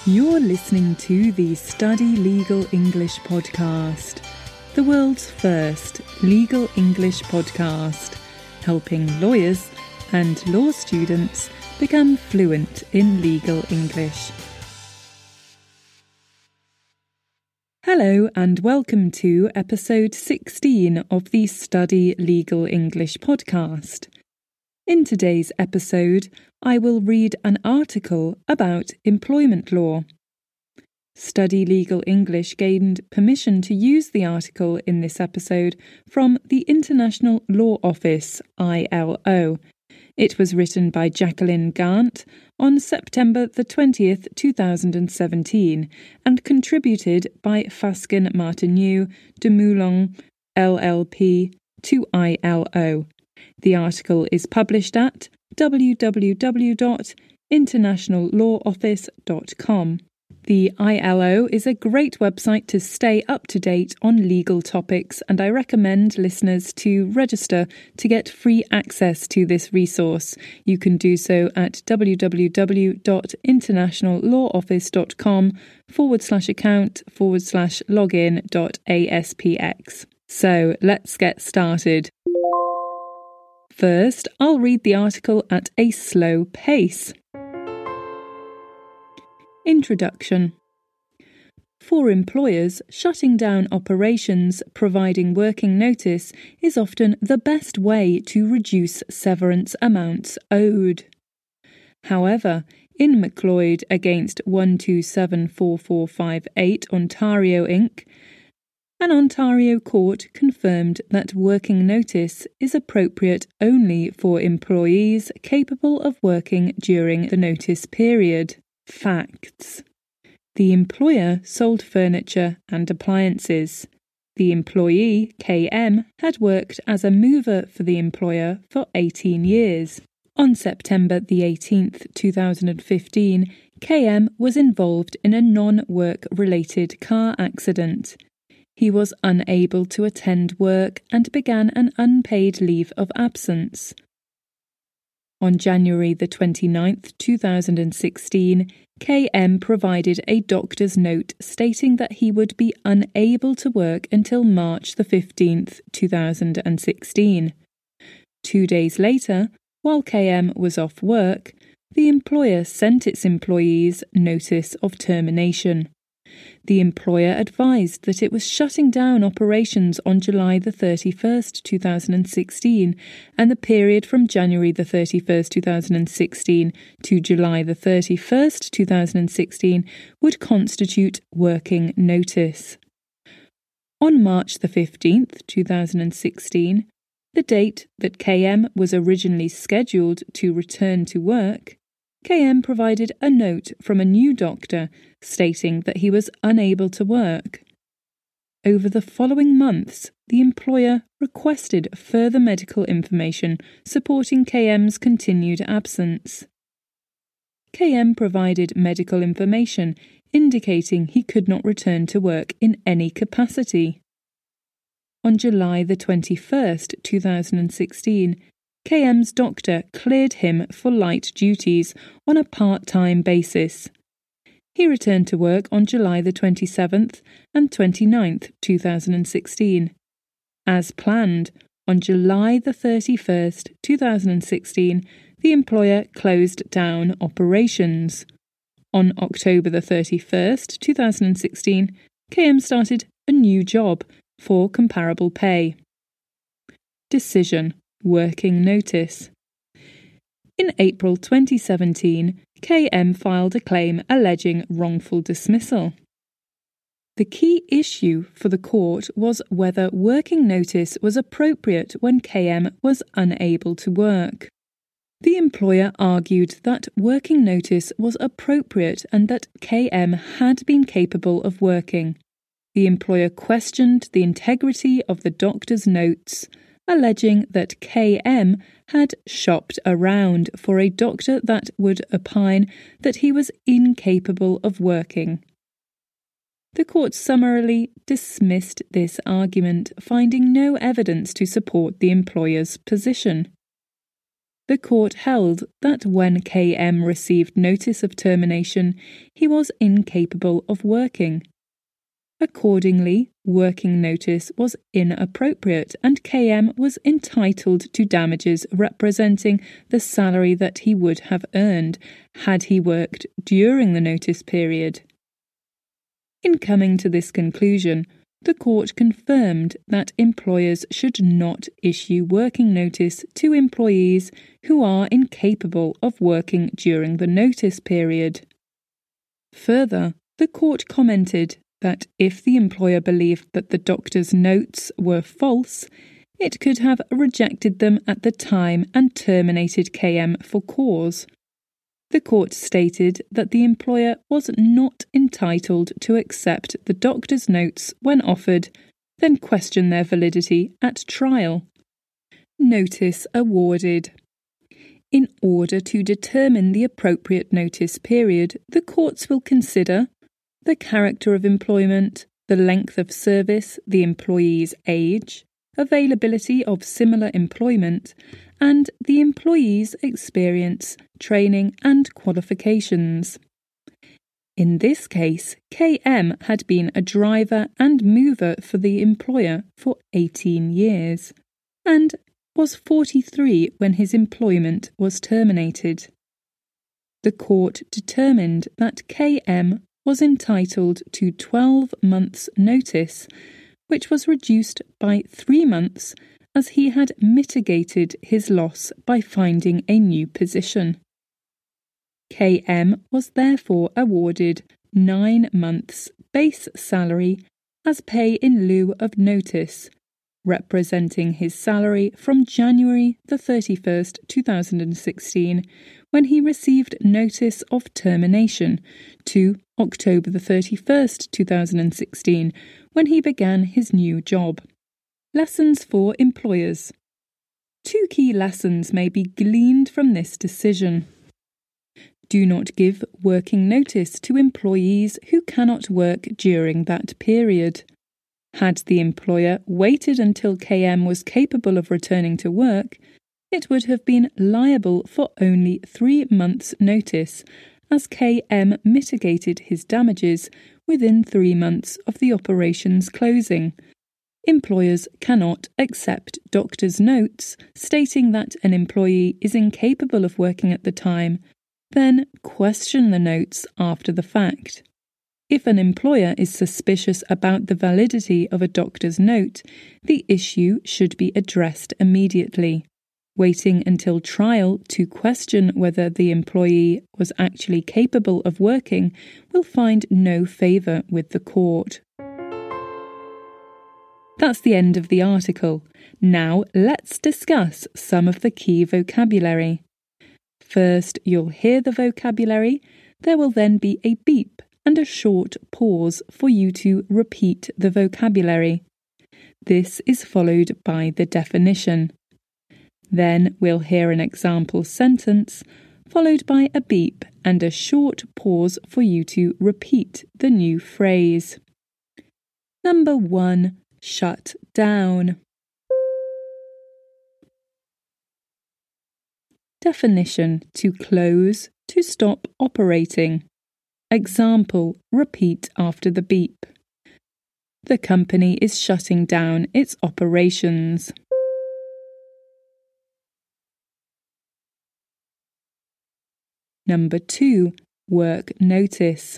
You're listening to the Study Legal English podcast, the world's first legal English podcast, helping lawyers and law students become fluent in legal English. Hello and welcome to episode 16 of the Study Legal English podcast. In today's episode, I will read an article about employment law. Study Legal English gained permission to use the article in this episode from the International Law Office, ILO. It was written by Jacqueline Gant on September the 20th, 2017, and contributed by Fasken Martineau de Moulin, LLP, to ILO. The article is published at www.internationallawoffice.com. The ILO is a great website to stay up to date on legal topics, and I recommend listeners to register to get free access to this resource. You can do so at www.internationallawoffice.com/account/login.aspx. So let's get started. First, I'll read the article at a slow pace. Introduction. For employers, shutting down operations, providing working notice is often the best way to reduce severance amounts owed. However, in McLeod against 1274458 Ontario Inc., an Ontario court confirmed that working notice is appropriate only for employees capable of working during the notice period. Facts. The employer sold furniture and appliances. The employee, KM, had worked as a mover for the employer for 18 years. On September the 18th, 2015, KM was involved in a non-work-related car accident. He was unable to attend work and began an unpaid leave of absence. On January the 29th, 2016, KM provided a doctor's note stating that he would be unable to work until March the 15th, 2016. 2 days later, while KM was off work, the employer sent its employees notice of termination. The employer advised that it was shutting down operations on July the 31st, 2016, and the period from January the 31st, 2016 to July the 31st, 2016 would constitute working notice. On March the 15th, 2016, the date that KM was originally scheduled to return to work, KM provided a note from a new doctor stating that he was unable to work. Over the following months, the employer requested further medical information supporting KM's continued absence. KM provided medical information indicating he could not return to work in any capacity. On July the 21st, 2016, KM's doctor cleared him for light duties on a part-time basis. He returned to work on July the 27th and 29th, 2016. As planned, on July the 31st, 2016, the employer closed down operations. On October the 31st, 2016, KM started a new job for comparable pay. Decision. Working notice. In April 2017, KM filed a claim alleging wrongful dismissal. The key issue for the court was whether working notice was appropriate when KM was unable to work. The employer argued that working notice was appropriate and that KM had been capable of working. The employer questioned the integrity of the doctor's notes, alleging that KM had shopped around for a doctor that would opine that he was incapable of working. The court summarily dismissed this argument, finding no evidence to support the employer's position. the court held that when KM received notice of termination, he was incapable of working. Accordingly, working notice was inappropriate and KM was entitled to damages representing the salary that he would have earned had he worked during the notice period. In coming to this conclusion, the court confirmed that employers should not issue working notice to employees who are incapable of working during the notice period. Further, the court commented that if the employer believed that the doctor's notes were false, it could have rejected them at the time and terminated KM for cause. The court stated that the employer was not entitled to accept the doctor's notes when offered, then question their validity at trial. Notice awarded. In order to determine the appropriate notice period, the courts will consider the character of employment, the length of service, the employee's age, availability of similar employment, and the employee's experience, training, and qualifications. In this case, KM had been a driver and mover for the employer for 18 years, and was 43 when his employment was terminated. The court determined that KM was entitled to 12 months' notice, which was reduced by 3 months as he had mitigated his loss by finding a new position. KM was therefore awarded 9 months' base salary as pay in lieu of notice, representing his salary from January 31st, 2016, when he received notice of termination, to October 31st, 2016, when he began his new job. Lessons for employers. 2 key lessons may be gleaned from this decision. Do not give working notice to employees who cannot work during that period. Had the employer waited until KM was capable of returning to work, it would have been liable for only 3 months' notice, as KM mitigated his damages within 3 months of the operation's closing. Employers cannot accept doctor's notes stating that an employee is incapable of working at the time, then question the notes after the fact. If an employer is suspicious about the validity of a doctor's note, the issue should be addressed immediately. Waiting until trial to question whether the employee was actually capable of working will find no favour with the court. That's the end of the article. Now let's discuss some of the key vocabulary. First, you'll hear the vocabulary. There will then be a beep and a short pause for you to repeat the vocabulary. This is followed by the definition. Then we'll hear an example sentence, followed by a beep and a short pause for you to repeat the new phrase. Number 1. Shut down. Definition: to close, to stop operating. Example: repeat after the beep. The company is shutting down its operations. Number 2. Work notice.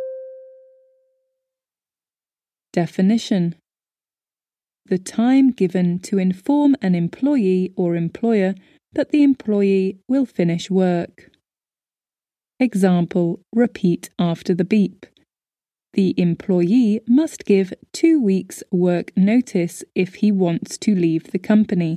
Definition: the time given to inform an employee or employer that the employee will finish work. Example: repeat after the beep. The employee must give 2 weeks' work notice if he wants to leave the company.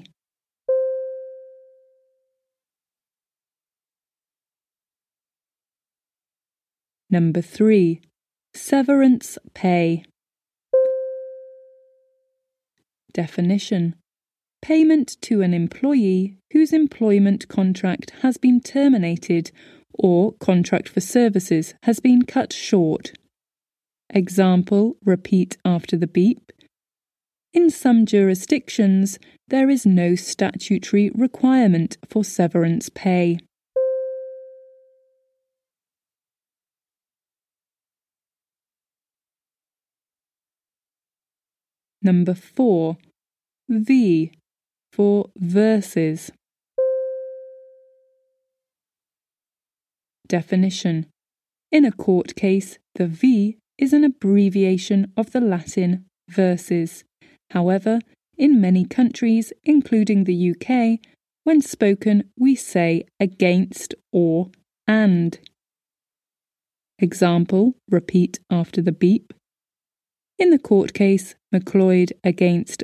Number 3. Severance pay. Definition: payment to an employee whose employment contract has been terminated or contract for services has been cut short. Example: repeat after the beep. In some jurisdictions, there is no statutory requirement for severance pay. Number 4. V for versus. Definition. In a court case, the V is an abbreviation of the Latin versus. However, in many countries, including the UK, when spoken, we say against or and. Example, repeat after the beep. In the court case, Macleod against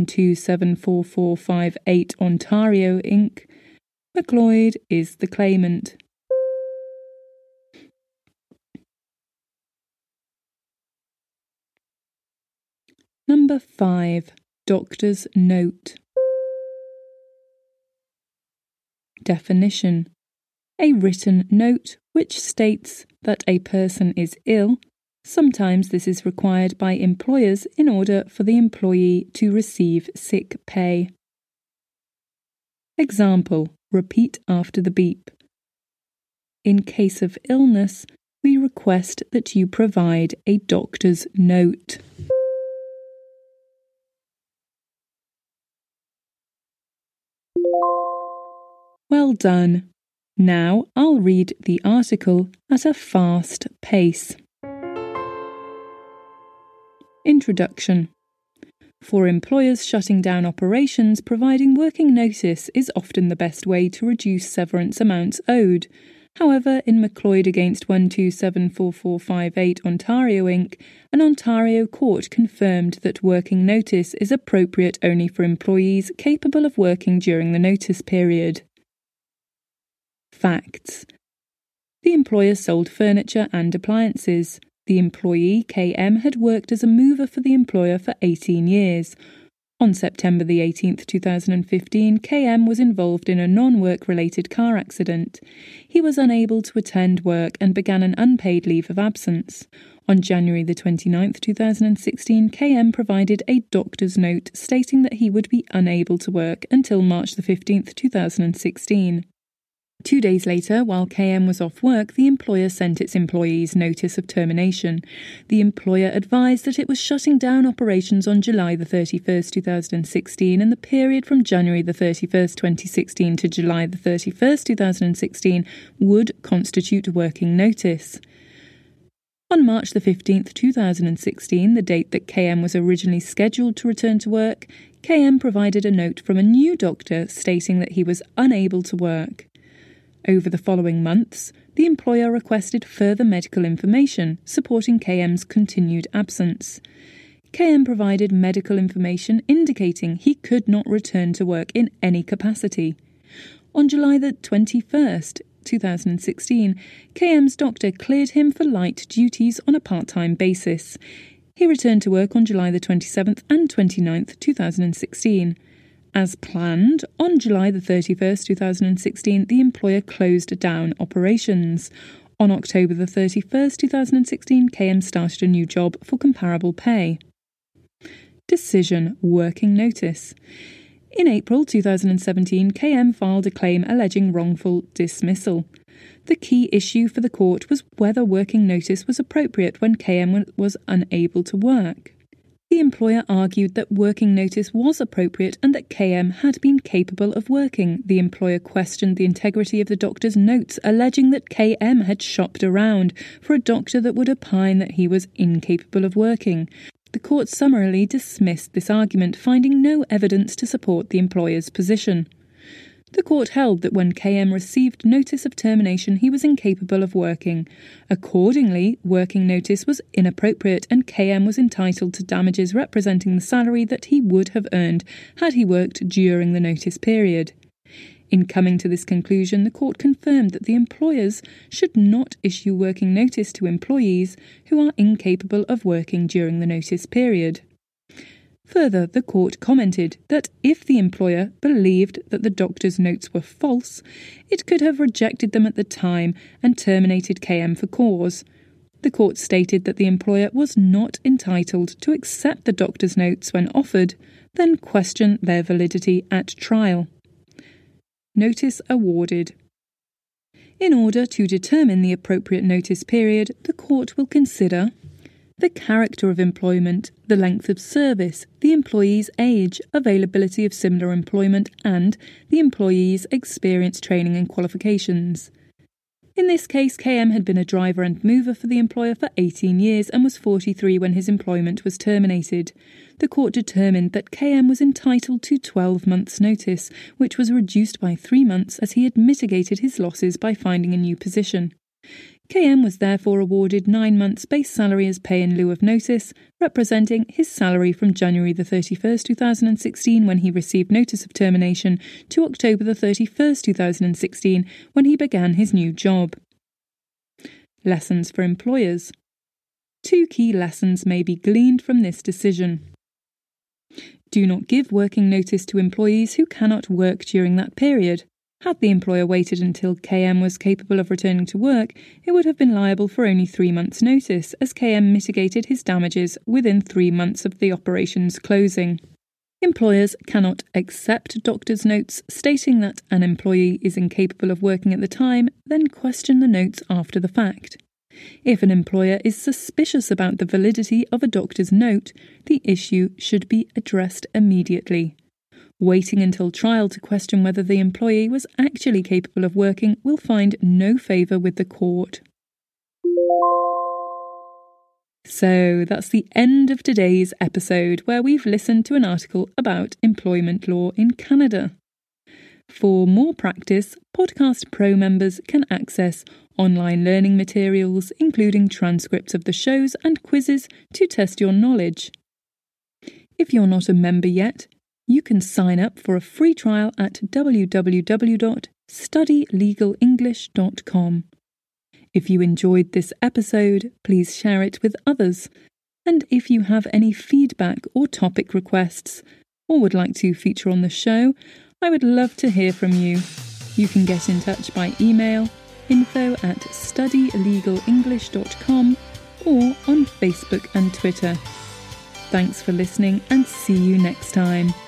1274458 Ontario Inc., Macleod is the claimant. Number 5. Doctor's note. Definition. A written note which states that a person is ill. Sometimes this is required by employers in order for the employee to receive sick pay. Example, repeat after the beep. In case of illness, we request that you provide a doctor's note. Well done. Now I'll read the article at a fast pace. Introduction. For employers shutting down operations, providing working notice is often the best way to reduce severance amounts owed. However, in Macleod against 1274458 Ontario Inc., an Ontario court confirmed that working notice is appropriate only for employees capable of working during the notice period. Facts. The employer sold furniture and appliances. The employee, KM, had worked as a mover for the employer for 18 years. On September the 18th, 2015, KM was involved in a non-work-related car accident. He was unable to attend work and began an unpaid leave of absence. On January the 29th, 2016, KM provided a doctor's note stating that he would be unable to work until March the 15th, 2016. 2 days later, while KM was off work, the employer sent its employees notice of termination. The employer advised that it was shutting down operations on July the 31st, 2016, and the period from January the 31st, 2016 to July the 31st, 2016 would constitute working notice. On March the 15th, 2016, the date that KM was originally scheduled to return to work, KM provided a note from a new doctor stating that he was unable to work. Over the following months, the employer requested further medical information supporting KM's continued absence. KM provided medical information indicating he could not return to work in any capacity. On July the 21st, 2016, KM's doctor cleared him for light duties on a part-time basis. He returned to work on July the 27th and 29th, 2016. As planned, on July the 31st, 2016, the employer closed down operations. On October the 31st, 2016, KM started a new job for comparable pay. Decision, working notice. In April 2017, KM filed a claim alleging wrongful dismissal. The key issue for the court was whether working notice was appropriate when KM was unable to work. The employer argued that working notice was appropriate and that KM had been capable of working. The employer questioned the integrity of the doctor's notes, alleging that KM had shopped around for a doctor that would opine that he was incapable of working. The court summarily dismissed this argument, finding no evidence to support the employer's position. The court held that when KM received notice of termination, he was incapable of working. Accordingly, working notice was inappropriate and KM was entitled to damages representing the salary that he would have earned had he worked during the notice period. In coming to this conclusion, the court confirmed that the employers should not issue working notice to employees who are incapable of working during the notice period. Further, the court commented that if the employer believed that the doctor's notes were false, it could have rejected them at the time and terminated KM for cause. The court stated that the employer was not entitled to accept the doctor's notes when offered, then question their validity at trial. Notice awarded. In order to determine the appropriate notice period, the court will consider the character of employment, the length of service, the employee's age, availability of similar employment, and the employee's experience, training and qualifications. In this case, KM had been a driver and mover for the employer for 18 years and was 43 when his employment was terminated. The court determined that KM was entitled to 12 months' notice, which was reduced by 3 months as he had mitigated his losses by finding a new position. KM was therefore awarded 9 months' base salary as pay in lieu of notice, representing his salary from January the 31st, 2016 when he received notice of termination to October the 31st, 2016 when he began his new job. Lessons for employers. 2 key lessons may be gleaned from this decision. Do not give working notice to employees who cannot work during that period. Had the employer waited until KM was capable of returning to work, it would have been liable for only 3 months' notice, as KM mitigated his damages within 3 months of the operation's closing. Employers cannot accept doctor's notes stating that an employee is incapable of working at the time, then question the notes after the fact. If an employer is suspicious about the validity of a doctor's note, the issue should be addressed immediately. Waiting until trial to question whether the employee was actually capable of working will find no favour with the court. So that's the end of today's episode, where we've listened to an article about employment law in Canada. For more practice, Podcast Pro members can access online learning materials, including transcripts of the shows and quizzes to test your knowledge. If you're not a member yet, you can sign up for a free trial at www.studylegalenglish.com. If you enjoyed this episode, please share it with others. And if you have any feedback or topic requests, or would like to feature on the show, I would love to hear from you. You can get in touch by email, info@studylegalenglish.com, or on Facebook and Twitter. Thanks for listening and see you next time.